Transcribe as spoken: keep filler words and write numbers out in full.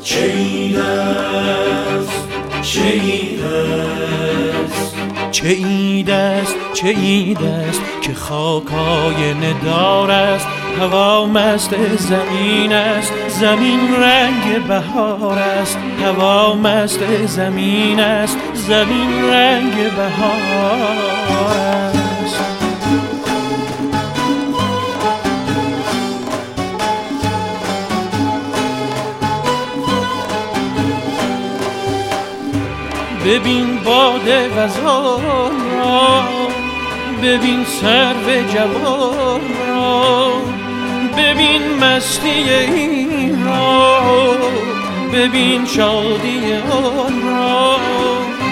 چه عید است چه عید است چه عید است چه عید است که خاکای ندار است، هوا مست زمین است، زمین رنگ بهار است، هوا مست زمین است، زمین رنگ بهار است. ببین باد غزال را، ببین سرو جوان را، ببین مستی این را، ببین شادی آن